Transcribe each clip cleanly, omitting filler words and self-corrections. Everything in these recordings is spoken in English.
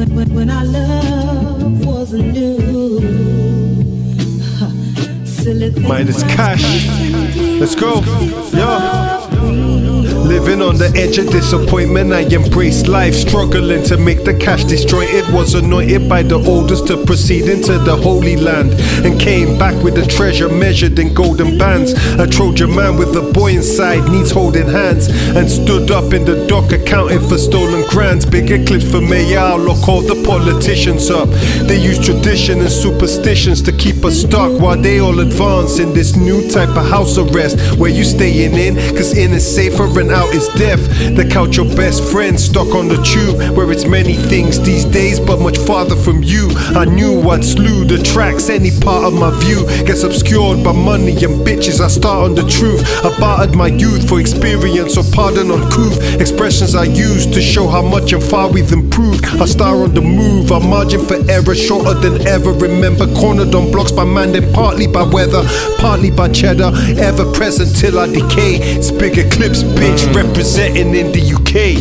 when our love wasn't new. Minus cash. Let's go. Yo. Living on the edge of disappointment, I embraced life, struggling to make the cash destroy. It was anointed by the oldest to proceed into the Holy Land, and came back with the treasure measured in golden bands. A Trojan man with a boy inside needs holding hands, and stood up in the dock accounting for stolen grants. Bigger clips for mayor, I'll lock all the politicians up. They use tradition and superstitions to keep us stuck, while they all advance in this new type of house arrest, where you staying in, cause in is safer and out is death. The couch your best friend stuck on the tube, where it's many things these days but much farther from you. I knew I'd slew the tracks, any part of my view gets obscured by money and bitches. I start on the truth. I bartered my youth for experience or pardon uncouth expressions I use to show how much and far we've improved. I star on the move, our margin for error shorter than ever. Remember, cornered on blocks by man, then partly by weather, partly by cheddar, ever present till I decay. It's bigger clips, bitch, representing in the UK.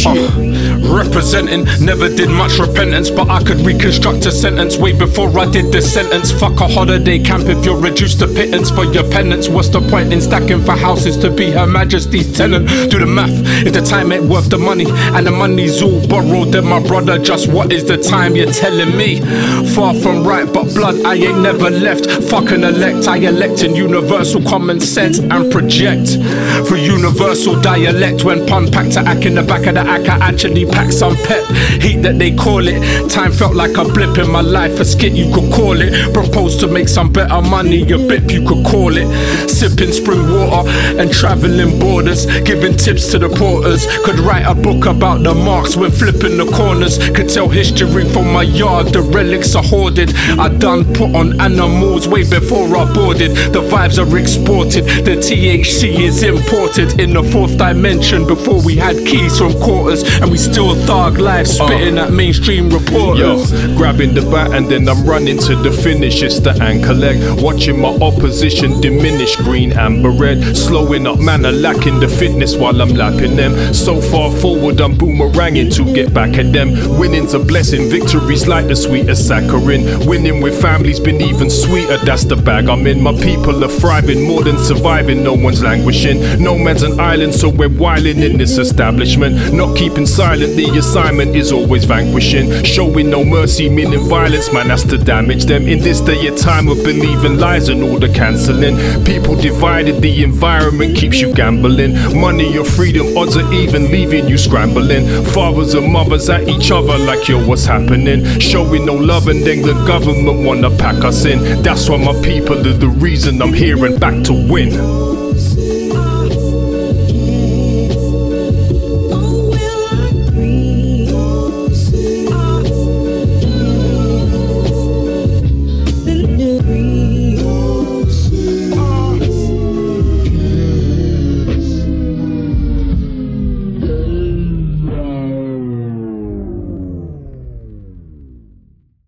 Representing, never did much repentance, but I could reconstruct a sentence way before I did the sentence. Fuck a holiday camp if you're reduced to pittance for your penance. What's the point in stacking for houses to be Her Majesty's tenant? Do the math, if the time ain't worth the money, and the money's all borrowed, then my brother, just what is the time you're telling me? Far from right, but blood I ain't never left. Fucking elect, I elect in universal common sense and project through universal dialect. When pun packed to act in the back of the act, I actually pack some pep. Heat that they call it. Time felt like a blip in my life, a skit you could call it. Proposed to make some better money, a bip you could call it. Sipping spring water and traveling borders, giving tips to the porters. Could write a book about the marks when flipping the corners. Could tell history from my yard, the relics are hoarded. I done put on animals way before I boarded. The vibes are exported, the THC is imported in the fourth dimension before we had keys from quarters, and we still thug life spitting at mainstream reporters. Yo, grabbing the bat and then I'm running to the finish. It's the anchor leg, watching my opposition diminish. Green, amber, red, slowing up, man, I'm lacking the fitness while I'm lapping them. So far forward, I'm boomeranging to get back at them. Winning's a blessing, victory's like the sweetest saccharin. Winning with family's been even sweeter, that's the bag I'm in. My people are thriving, more than surviving, no one's languishing. No man's an island, so we're wilding in this establishment. Not keeping silent, the assignment is always vanquishing. Showing no mercy, meaning violence, man, that's to damage them. In this day and time of believing lies and all the cancelling. People divided, the environment keeps you gambling. Money or freedom, odds are even, leaving you scrambling. Fathers and mothers at each other like, yo, what's happening? Showing no love and then the government wanna pack us in. That's why my people are the reason I'm here and back to win.